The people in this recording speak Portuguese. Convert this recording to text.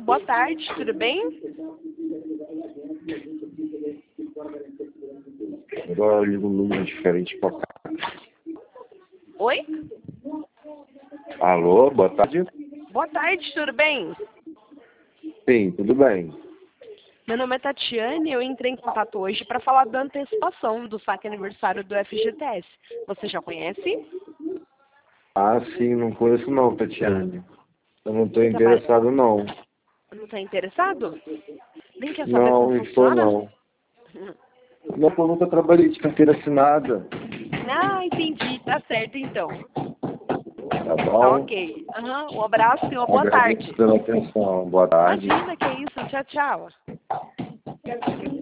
boa tarde, tudo bem? Agora eu ligo um número diferente pra cá. Oi? Alô, boa tarde? Boa tarde, tudo bem? Sim, tudo bem. Meu nome é Tatiane e eu entrei em contato hoje para falar da antecipação do saque aniversário do FGTS. Você já conhece? Ah, sim, não conheço não, Tatiane. Eu não estou Você trabalha... interessado não. Não está interessado? Nem quer saber como Não, estou funciona? não. Não, eu nunca trabalhei de carteira assinada. Ah, entendi. Tá certo, então. Tá Tá bom? ok. Um abraço e uma boa Agradeço tarde. pela atenção. Boa tarde. Imagina, que isso. Tchau, tchau.